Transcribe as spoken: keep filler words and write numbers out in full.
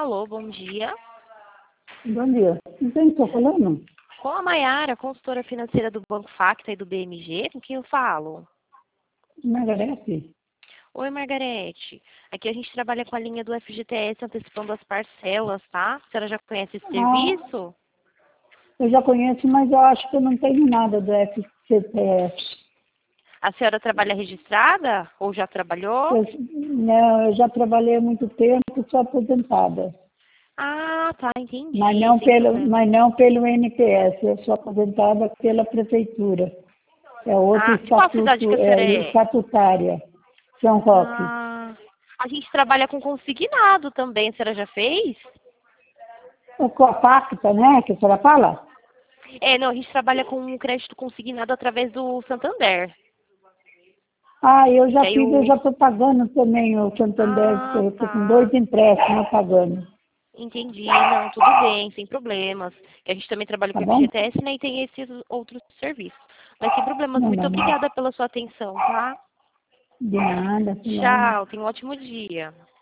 Alô, bom dia. Bom dia. Com quem estou falando? Com a Maiara, consultora financeira do Banco Facta e do B M G, com quem eu falo? Margarete? Oi, Margarete. Aqui a gente trabalha com a linha do F G T S antecipando as parcelas, tá? A senhora já conhece esse Ah, serviço? eu já conheço, mas eu acho que eu não tenho nada do F C T S. A senhora trabalha registrada ou já trabalhou? Eu, não, eu já trabalhei há muito tempo e sou aposentada. Ah, tá, Mas entendi, não sem pelo, problema. mas não pelo N P S. Eu sou aposentada pela prefeitura. É outro Ah, de qual cidade que estatuto, a senhora é é? estatutária. São Roque. Ah, a gente trabalha com consignado também, a senhora já fez? O Copacta, né, que a senhora fala? É, não, a gente trabalha com um crédito consignado através do Santander. Ah, eu já Que aí fiz, eu o... já estou pagando também o Santander, Ah, eu estou com dois tá. empréstimos pagando. Entendi. Não, tudo bem, sem problemas. Que a gente também trabalha Tá com bom? F G T S, né, e tem esses outros serviços. Mas sem problemas. Não, Muito não, não. obrigada pela sua atenção, tá? De nada, até logo. Tchau, tenha um ótimo dia.